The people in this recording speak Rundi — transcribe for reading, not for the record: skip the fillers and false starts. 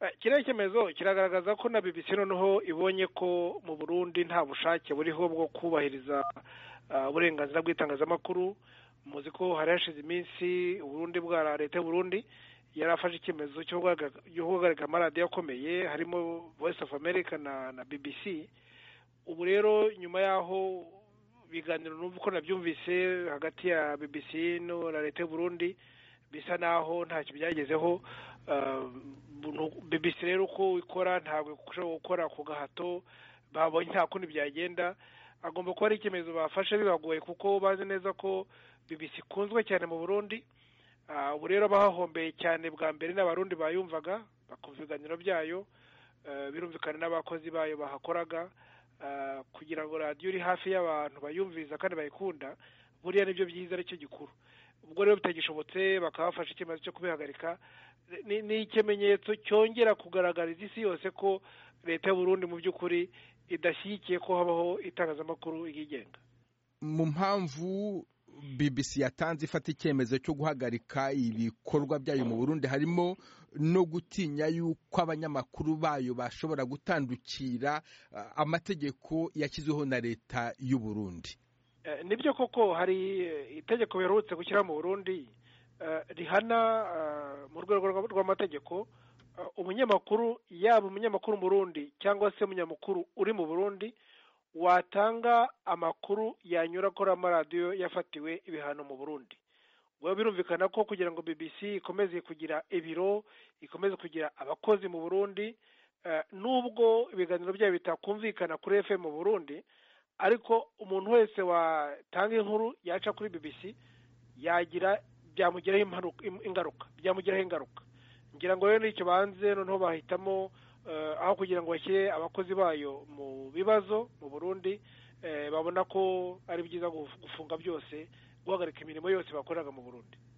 kiriya cyemezo kiragaragaza ko na BBC noneho ibonye ko mu Burundi nta bushake buriho bwo kubahiriza uburenganzira bw'itangazamakuru. Muzi ko hari hashize iminsi Burundi bwa leta y'u Burundi yarafashe icyemezo cyo guhagarika amaradiyo akomeye harimo Voice of America na BBC. Ubu rero nyuma yaho biganiro numva uko nabyumvise hagati ya BBC no na leta y'u Burundi bisa naho ntacyo byagezeho. BBC rero uko ikora ntabwo ushobora gukora ku gahato, babonye nta kundi byagenda. Agomba kuba ari icyemezo bafashe bibagoye kuko bazi neza ko BBC ikunzwe cyane mu Burundi. Ubu rero bahahombeye cyane bwa mbere n'abarundi bayumvaga bakumva ibiganiro byayo, birumvikana n'abakozi bayo bahakoraga, kugira ngo radiyo iri hafi y'abantu bayumviza kandi bayikunda buriya nibyo byiza aricyo gikuru. Ubwo rero bitagishobotse bakabafasha icyemezo cyo kubihagarika, ni ikimenyetso cyongera kugaragariza isi yose ko leta y'u Burundi mu by'ukuri idashyigikiye ko habaho itangazamakuru ryigenga. Mu mpamvu BBC yatanze ifata icyemezo cyo guhagarika ibikorwa byayo mu Burundi harimo no gutinya yuko abanyamakuru bayo bashobora gutandukira amategeko yashyizweho na leta y'u Burundi. Nibyo koko hari itegeko biherutse gushyira mu Burundi rihana mu rwego rw'amategeko umunyamakuru, yaba umunyamakuru mu Burundi cyangwa se umunyamakuru uri mu Burundi watanga amakuru yanyura kuri amaradiyo yafatiwe ibihano mu Burundi. Ubwo birumvikana ko kugira ngo BBC ikomeze kugira ibiro, ikomeze kugira abakozi mu Burundi, nubwo ibiganiro byayo bitakumvikana kuri FM mu Burundi, ariko umuntu wese watanga inkuru yaca kuri BBC byamugiraho ingaruka. Ngira ngo rero nicyo banze noneho bahitamo aho kugira ngo bashyire abakozi bayo mu bibazo mu Burundi, babona ko ari byiza gufunga byose, guhagarika imirimo yose bakoraga mu Burundi.